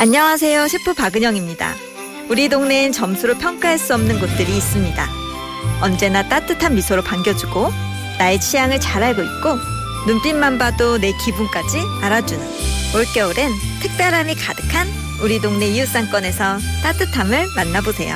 안녕하세요. 셰프 박은영입니다. 우리 동네엔 점수로 평가할 수 없는 곳들이 있습니다. 언제나 따뜻한 미소로 반겨주고 나의 취향을 잘 알고 있고 눈빛만 봐도 내 기분까지 알아주는 올겨울엔 특별함이 가득한 우리 동네 이웃상권에서 따뜻함을 만나보세요.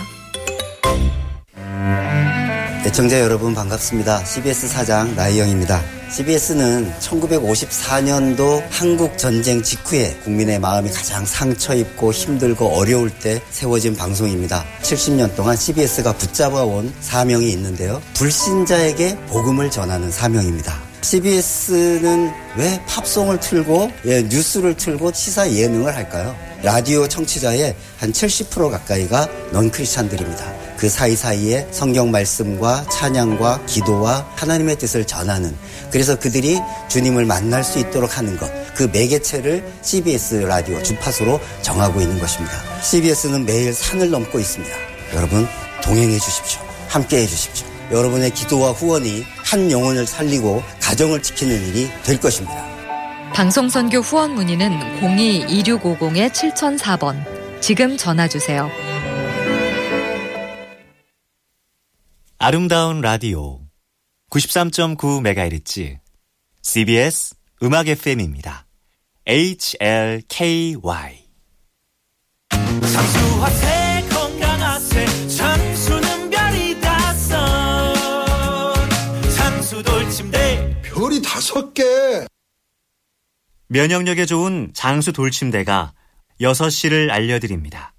애청자 여러분 반갑습니다. CBS 사장 나희영입니다. CBS는 1954년도 한국 전쟁 직후에 국민의 마음이 가장 상처 입고 힘들고 어려울 때 세워진 방송입니다. 70년 동안 CBS가 붙잡아온 사명이 있는데요. 불신자에게 복음을 전하는 사명입니다. CBS는 왜 팝송을 틀고 뉴스를 틀고 시사 예능을 할까요? 라디오 청취자의 한 70% 가까이가 넌크리스찬들입니다. 그 사이사이에 성경 말씀과 찬양과 기도와 하나님의 뜻을 전하는, 그래서 그들이 주님을 만날 수 있도록 하는 것, 그 매개체를 CBS 라디오 주파수로 정하고 있는 것입니다. CBS는 매일 산을 넘고 있습니다. 여러분 동행해 주십시오. 함께 해 주십시오. 여러분의 기도와 후원이 한 영혼을 살리고 가정을 지키는 일이 될 것입니다. 방송선교 후원 문의는 02-2650-7004번. 지금 전화주세요. 아름다운 라디오 93.9MHz CBS 음악 FM입니다. HLKY 장수하세 건강하세 장수는 별이 다섯 장수 돌침대 별이 5개. 면역력에 좋은 장수 돌침대가 6시를 알려드립니다.